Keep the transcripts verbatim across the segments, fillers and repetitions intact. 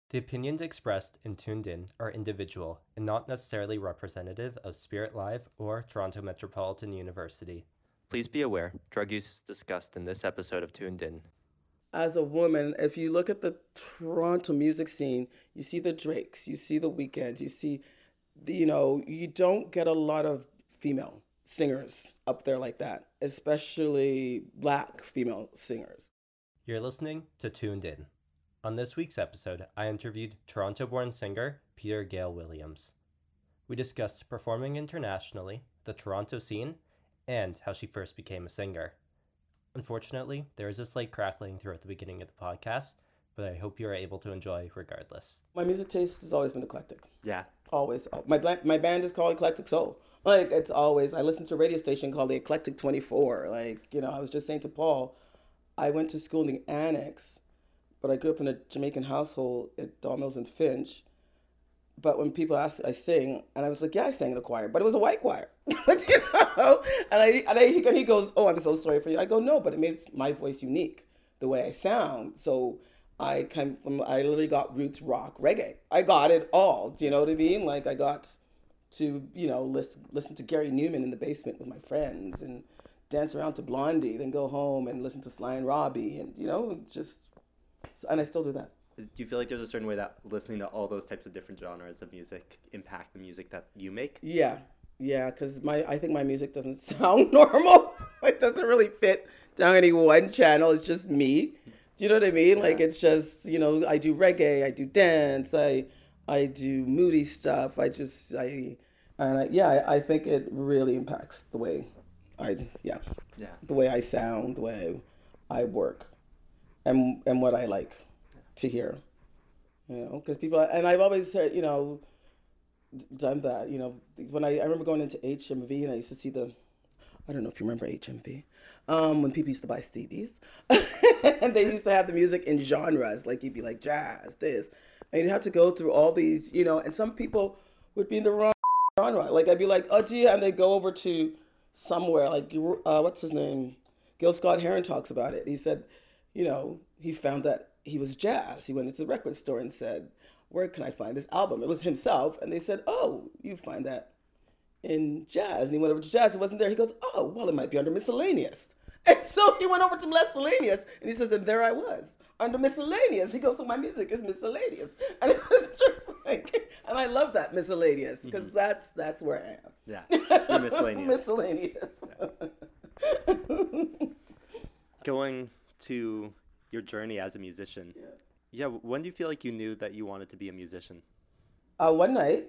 The opinions expressed and tuned in are individual and not necessarily representative of Spirit Live or Toronto Metropolitan University. Please be aware, drug use is discussed in this episode of Tuned In. As a woman, if you look at the Toronto music scene, you see the Drakes, you see the Weekends, you see, the, you know, you don't get a lot of female singers up there like that, especially black female singers. You're listening to Tuned In. On this week's episode, I interviewed Toronto-born singer Peter Gale Williams. We discussed performing internationally, the Toronto scene, and how she first became a singer. Unfortunately, there is a slight crackling throughout the beginning of the podcast, but I hope you are able to enjoy regardless. My music taste has always been eclectic. Yeah. Always. My bla- my band is called Eclectic Soul. Like, it's always, I listen to a radio station called the Eclectic twenty-four. Like, you know, I was just saying to Paul, I went to school in the Annex, but I grew up in a Jamaican household at Don Mills and Finch. But when people ask, I sing, and I was like, yeah, I sang in a choir, but it was a white choir. But, you know, and, I, and, I, and he goes, oh, I'm so sorry for you. I go, no, but it made my voice unique, the way I sound. So I kind of, I literally got roots rock, reggae. I got it all. Do you know what I mean? Like, I got to, you know, listen, listen to Gary Newman in the basement with my friends and dance around to Blondie, then go home and listen to Sly and Robbie. And, you know, just, and I still do that. Do you feel like there's a certain way that listening to all those types of different genres of music impact the music that you make? Yeah, yeah, because my I think my music doesn't sound normal. It doesn't really fit down any one channel. It's just me. Do you know what I mean? Yeah. Like, it's just, you know, I do reggae, I do dance, I I do moody stuff. I just I and I, yeah, I, I think it really impacts the way I yeah yeah the way I sound, the way I work, and and what I like to hear, you know, because people, and I've always heard, you know, done that, you know, when I, I remember going into H M V and I used to see the, I don't know if you remember H M V, um, when people used to buy C Ds, and they used to have the music in genres, like you'd be like jazz, this, and you'd have to go through all these, you know, and some people would be in the wrong genre, like I'd be like, oh gee, and they'd go over to somewhere, like, uh, what's his name, Gil Scott-Heron talks about it, he said, you know, he found that he was jazz. He went into the record store and said, where can I find this album? It was himself. And they said, oh, you find that in jazz. And he went over to jazz. It wasn't there. He goes, oh, well, it might be under miscellaneous. And so he went over to miscellaneous. And he says, and there I was, under miscellaneous. He goes, so my music is miscellaneous. And it was just like, and I love that miscellaneous, because mm-hmm. that's that's where I am. Yeah, you're miscellaneous. Miscellaneous. Yeah. Going to your journey as a musician. Yeah. yeah. When do you feel like you knew that you wanted to be a musician? Uh, one night,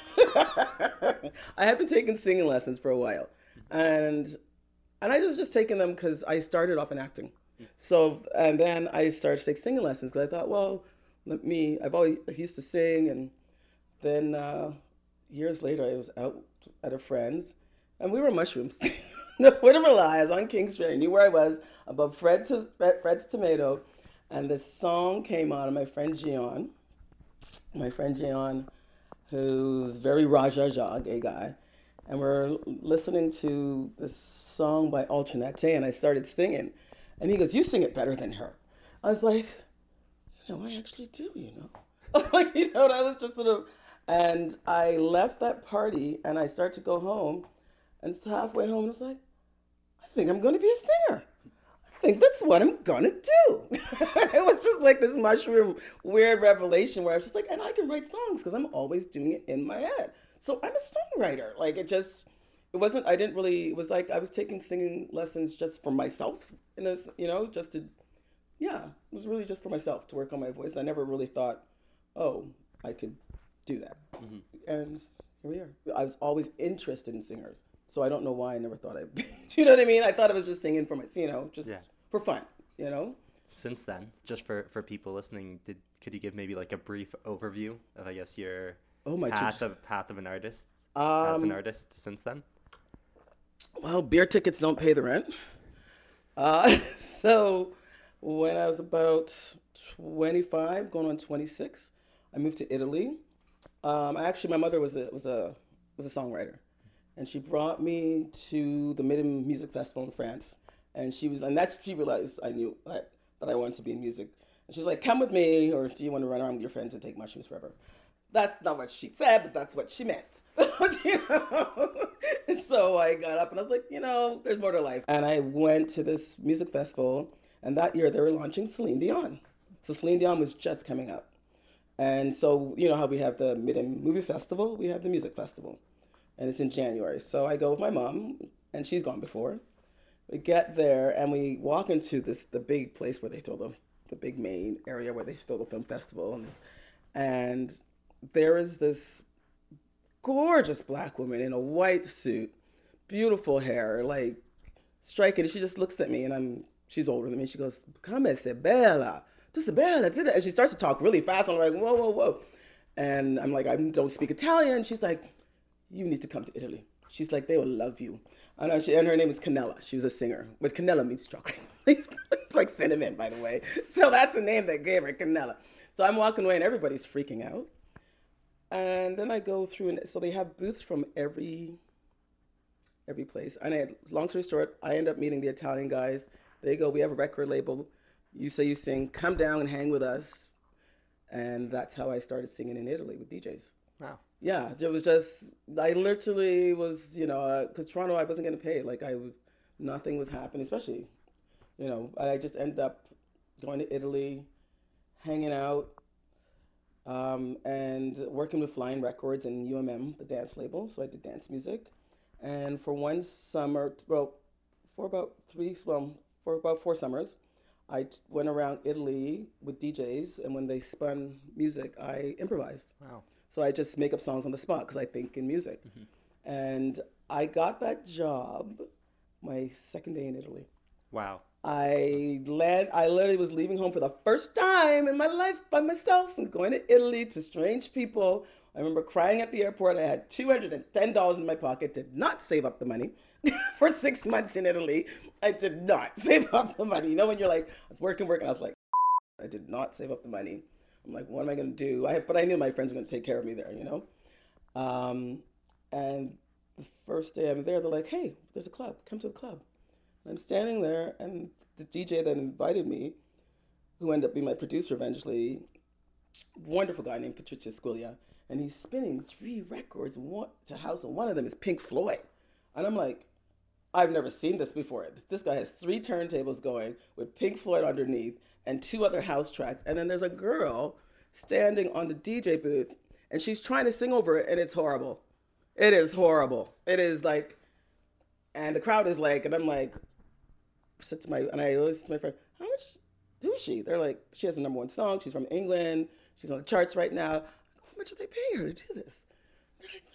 I had been taking singing lessons for a while, and and I was just taking them because I started off in acting. So and then I started to take singing lessons because I thought, well, let me. I've always I used to sing, and then uh, years later I was out at a friend's, and we were mushrooms. No, whatever lies on King Street. I knew where I was, above Fred to, Fred's Tomato, and this song came on, and my friend Gian, my friend Gian, who's very Raja, gay guy, and we're listening to this song by Alternate, and I started singing, and he goes, you sing it better than her. I was like, you know, I actually do, you know. Like, you know, and I was just sort of, and I left that party, and I started to go home, and so halfway home, I was like, I think I'm going to be a singer. I think that's what I'm going to do. It was just like this mushroom weird revelation where I was just like, and I can write songs because I'm always doing it in my head. So I'm a songwriter. Like, it just, it wasn't, I didn't really, it was like I was taking singing lessons just for myself, in a, you know, just to, yeah, it was really just for myself to work on my voice. And I never really thought, oh, I could do that. Mm-hmm. And here we are. I was always interested in singers. So I don't know why I never thought I'd be, you know what I mean? I thought I was just singing for my, you know, just yeah. for fun, you know? Since then, just for, for people listening, did could you give maybe like a brief overview of, I guess, your oh, my path, of, path of an artist, um, as an artist since then? Well, beer tickets don't pay the rent. Uh, so when I was about twenty-five, going on twenty-six, I moved to Italy. Um, actually, my mother was a, was a, was a songwriter. And she brought me to the Midden Music Festival in France. And she was, and that's, she realized I knew that, that I wanted to be in music. And she's like, come with me, or do you want to run around with your friends and take mushrooms forever? That's not what she said, but that's what she meant. You know? So I got up and I was like, you know, there's more to life. And I went to this music festival, and that year they were launching Celine Dion. So Celine Dion was just coming up. And so, you know how we have the Mid-Am Movie Festival? We have the music festival. And it's in January. So I go with my mom, and she's gone before. We get there, and we walk into this the big place where they throw the, the big main area where they throw the film festival. And, and there is this gorgeous black woman in a white suit, beautiful hair, like striking. She just looks at me, and I'm she's older than me. She goes, "Come se bella, tu se bella," and she starts to talk really fast. I'm like, whoa, whoa, whoa, and I'm like, I don't speak Italian. She's like, you need to come to Italy. She's like, they will love you. And, I, and her name is Canella. She was a singer, but Canella means chocolate. It's like cinnamon, by the way. So that's the name they gave her, Canella. So I'm walking away, and everybody's freaking out. And then I go through, and so they have booths from every every place. And I, long story short, I end up meeting the Italian guys. They go, we have a record label. You say you sing, come down and hang with us. And that's how I started singing in Italy with D Js. Wow. Yeah, it was just, I literally was, you know, because uh, Toronto, I wasn't getting paid. Like I was, nothing was happening, especially, you know, I just ended up going to Italy, hanging out, um, and working with Flying Records and U M M, the dance label. So I did dance music. And for one summer, well, for about three, well, for about four summers, I t- went around Italy with D Js, and when they spun music, I improvised. Wow. So I just make up songs on the spot because I think in music. Mm-hmm. And I got that job my second day in Italy. Wow. I land, I literally was leaving home for the first time in my life by myself and going to Italy to strange people. I remember crying at the airport. I had two hundred ten dollars in my pocket, did not save up the money. For six months in Italy, I did not save up the money. You know, when you're like, I was working, working, I was like, I did not save up the money. I'm like, what am I going to do? I, but I knew my friends were going to take care of me there, you know? Um, and the first day I'm there, they're like, hey, there's a club. Come to the club. And I'm standing there, and the D J that invited me, who ended up being my producer eventually, wonderful guy named Patricio Squiglia, and he's spinning three records one, to house, and one of them is Pink Floyd. And I'm like, I've never seen this before. This guy has three turntables going with Pink Floyd underneath and two other house tracks. And then there's a girl standing on the D J booth, and she's trying to sing over it, and it's horrible. It is horrible. It is like, and the crowd is like, and I'm like, said to my, and I listen to my friend, how much, who is she? They're like, she has a number one song. She's from England. She's on the charts right now. How much do they pay her to do this? They're like,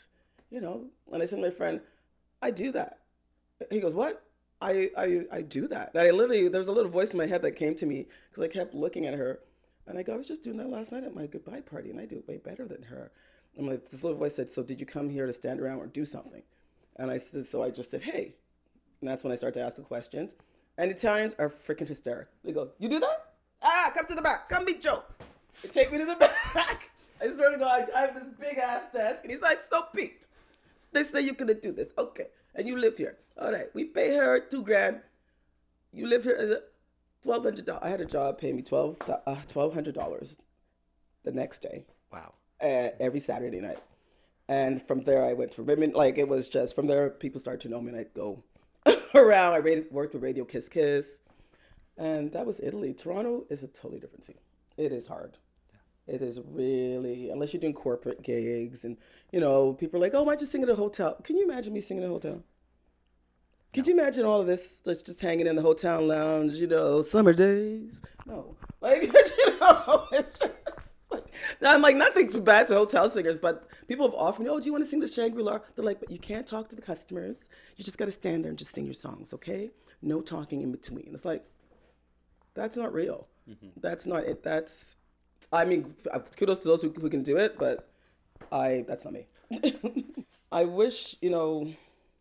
you know, and I said to my friend, I do that. He goes, what? I, I I do that. And I literally, there was a little voice in my head that came to me because I kept looking at her. And I go, I was just doing that last night at my goodbye party, and I do it way better than her. I'm like, this little voice said, so did you come here to stand around or do something? And I said, so I just said, hey. And that's when I started to ask the questions. And Italians are freaking hysterical. They go, you do that? Ah, come to the back. Come meet Joe. They take me to the back. I swear to God, I have this big ass desk. And he's like, so Pete, they say you couldn't do this. Okay. And you live here. All right. We pay her two grand. You live here as a twelve hundred dollars. I had a job paying me twelve uh, twelve hundred dollars the next day. Wow. Uh, every Saturday night. And from there, I went to women. Like, it was just, from there, people started to know me, and I'd go around. I rated, worked with Radio Kiss Kiss. And that was Italy. Toronto is a totally different scene. It is hard. It is really, unless you're doing corporate gigs and, you know, people are like, oh, why'd you sing at a hotel? Can you imagine me singing at a hotel? Could you imagine all of this just, just hanging in the hotel lounge, you know, summer days? No. Like, you know, it's just like, I'm like, nothing's bad to hotel singers, but people have offered me, oh, do you want to sing the Shangri-La? They're like, but you can't talk to the customers. You just got to stand there and just sing your songs, okay? No talking in between. It's like, that's not real. Mm-hmm. That's not it. That's... I mean, kudos to those who, who can do it, but I that's not me. I wish, you know,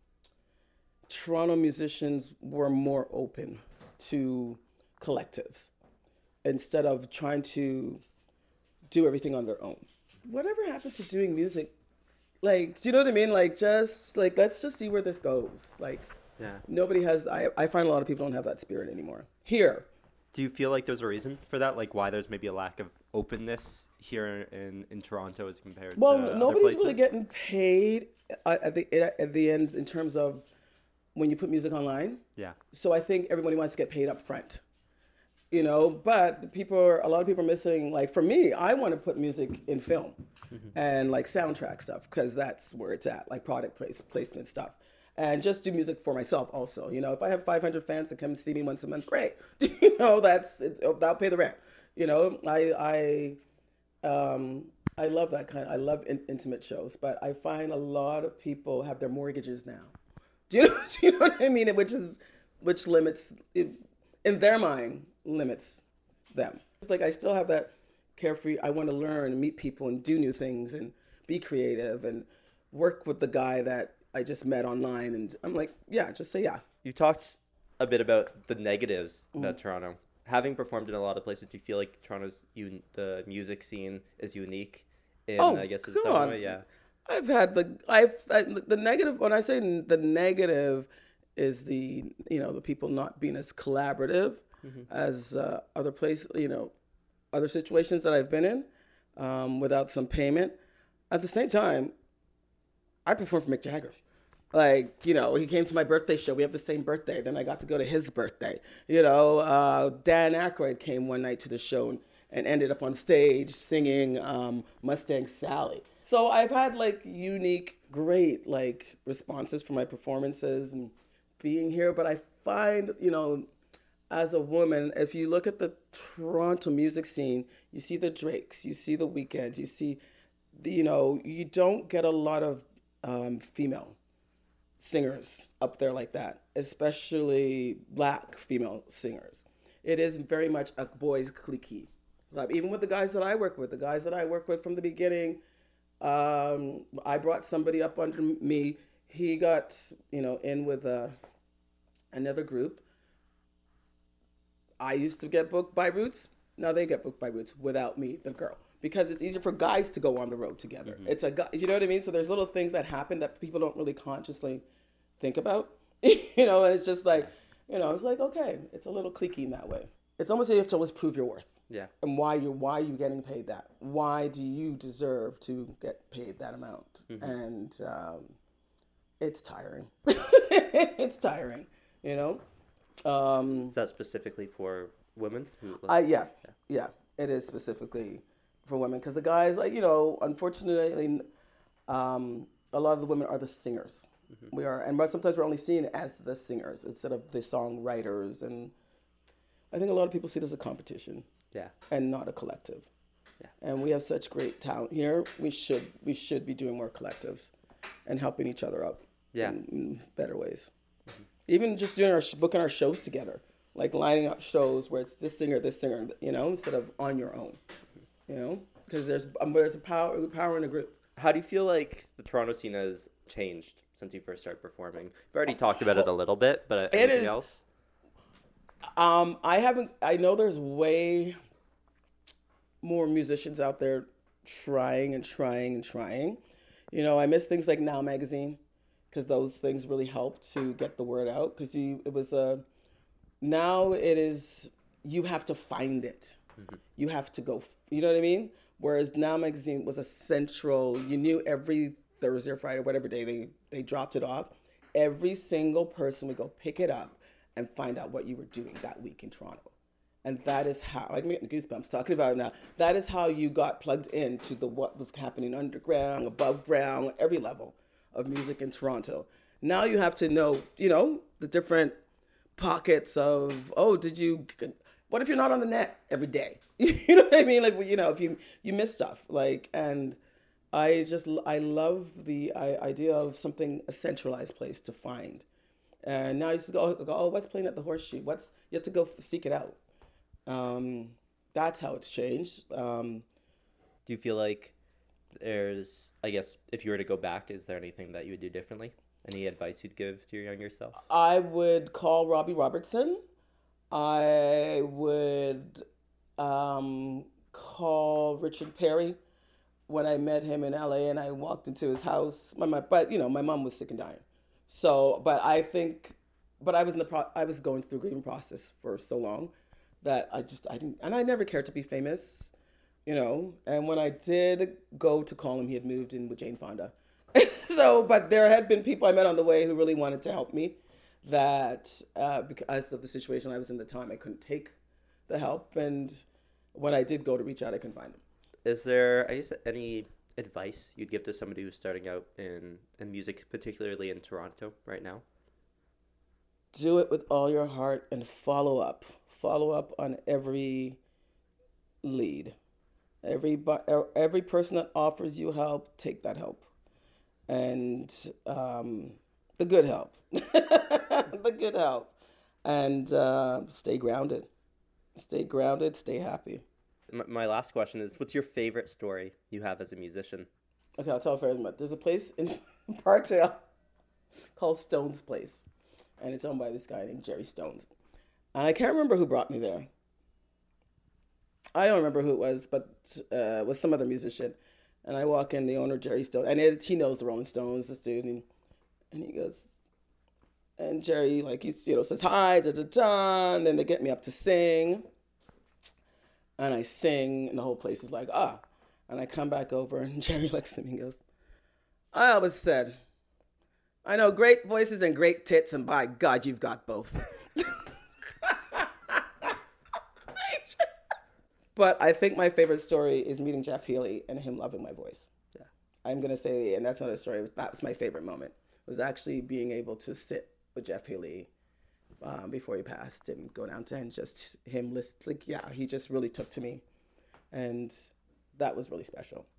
Toronto musicians were more open to collectives instead of trying to do everything on their own. Whatever happened to doing music? Like, do you know what I mean? Like, just, like, let's just see where this goes. Like, yeah. Nobody has, I, I find a lot of people don't have that spirit anymore. Here. Do you feel like there's a reason for that? Like why there's maybe a lack of openness here in, in Toronto as compared well, to other nobody's places? really getting paid at at the at the end in terms of when you put music online. Yeah. So I think everybody wants to get paid up front, you know. But the people, are, a lot of people are missing. Like for me, I want to put music in film mm-hmm. and like soundtrack stuff because that's where it's at, like product place, placement stuff. And just do music for myself also. You know, if I have five hundred fans that come see me once a month, great. you know, that's that'll pay the rent. You know, I I um, I love that kind. Of, I love in, intimate shows, but I find a lot of people have their mortgages now. Do you know? Do you know what I mean? Which is which limits it, in their mind limits them. It's like I still have that carefree. I want to learn and meet people and do new things and be creative and work with the guy that I just met online, and I'm like, yeah, just say yeah. You talked a bit about the negatives mm. about Toronto. Having performed in a lot of places, do you feel like Toronto's un- the music scene is unique? In, oh, I guess in come some on. way, yeah. I've had the I've I, the negative. When I say the negative, is the you know the people not being as collaborative mm-hmm. as uh, other places. You know, other situations that I've been in um, without some payment. At the same time, I performed for Mick Jagger. Like, you know, he came to my birthday show. We have the same birthday. Then I got to go to his birthday. You know, uh, Dan Aykroyd came one night to the show and, and ended up on stage singing um, Mustang Sally. So I've had like unique, great like responses for my performances and being here. But I find, you know, as a woman, if you look at the Toronto music scene, you see the Drakes, you see the Weekends, you see, the, you know, you don't get a lot of um, female singers up there like that, especially black female singers. It is very much a boys' clique. Like, even with the guys that I work with, the guys that I work with from the beginning, um, I brought somebody up under me. He got, you know, in with uh, another group. I used to get booked by Roots. Now they get booked by Roots without me, the girl. Because it's easier for guys to go on the road together. Mm-hmm. It's a guy, you know what I mean? So there's little things that happen that people don't really consciously think about, you know, and it's just like, you know, it's like, okay, it's a little cliquey in that way. It's almost like you have to always prove your worth. Yeah. And why you're, why are you getting paid that? Why do you deserve to get paid that amount? Mm-hmm. And um, it's tiring. It's tiring, you know? Um, Is that specifically for women? Who, I, yeah, yeah, yeah, it is specifically for women, because the guys, like, you know, unfortunately, um, a lot of the women are the singers. Mm-hmm. We are, and sometimes we're only seen as the singers instead of the songwriters, and I think a lot of people see it as a competition, yeah, and not a collective. Yeah, and we have such great talent here. We should we should be doing more collectives, and helping each other up, yeah, in, in better ways. Mm-hmm. Even just doing our booking our shows together, like lining up shows where it's this singer, this singer, you know, instead of on your own. You know, because there's um, there's a power power in a group. How do you feel like the Toronto scene has changed since you first started performing? We've already talked about it a little bit, but anything it is, else? Um, I haven't. I know there's way more musicians out there trying and trying and trying. You know, I miss things like Now Magazine, because those things really helped to get the word out. Because you, it was a now it is you have to find it. Mm-hmm. You have to go. You know what I mean? Whereas Now Magazine was a central, you knew every Thursday or Friday, whatever day they, they dropped it off, every single person would go pick it up and find out what you were doing that week in Toronto. And that is how, I'm getting goosebumps talking about it now, that is how you got plugged into the what was happening underground, above ground, every level of music in Toronto. Now you have to know, you know, the different pockets of, oh, did you... What if you're not on the net every day? You know what I mean? Like, you know, if you you miss stuff, like, and I just, I love the I, idea of something, a centralized place to find. And now I used to go, go, oh, what's playing at the Horseshoe? What's, you have to go seek it out. Um, that's how it's changed. Um, Do you feel like there's, I guess, if you were to go back, is there anything that you would do differently? Any advice you'd give to your younger self? I would call Robbie Robertson. I would um, call Richard Perry when I met him in L A and I walked into his house. My, my, but you know, my mom was sick and dying. So, but I think, but I was in the pro- I was going through the grieving process for so long that I just, I didn't, and I never cared to be famous, you know. And when I did go to call him, he had moved in with Jane Fonda. So, but there had been people I met on the way who really wanted to help me, that uh, because of the situation I was in at the time, I couldn't take the help. And when I did go to reach out, I couldn't find them. Is there, I guess, any advice you'd give to somebody who's starting out in, in music, particularly in Toronto right now? Do it with all your heart and follow up. Follow up on every lead. Every, every person that offers you help, take that help. And um, the good help. The good help. And uh, stay grounded. Stay grounded, stay happy. My last question is, what's your favorite story you have as a musician? Okay, I'll tell a favorite. There's a place in Parkdale called Stone's Place. And it's owned by this guy named Jerry Stones. And I can't remember who brought me there. I don't remember who it was, but uh, it was some other musician. And I walk in, the owner, Jerry Stone, and it, he knows the Rolling Stones, this dude, and, and he goes, and Jerry, like, he's, you know, says, hi, da-da-da, and then they get me up to sing. And I sing, and the whole place is like, ah. And I come back over, and Jerry looks at me and goes, I always said, I know great voices and great tits, and by God, you've got both. But I think my favorite story is meeting Jeff Healey and him loving my voice. Yeah, I'm going to say, and that's not a story, that was my favorite moment, was actually being able to sit with Jeff Healey um, before he passed and go down to and just him list, like, yeah, he just really took to me. And that was really special.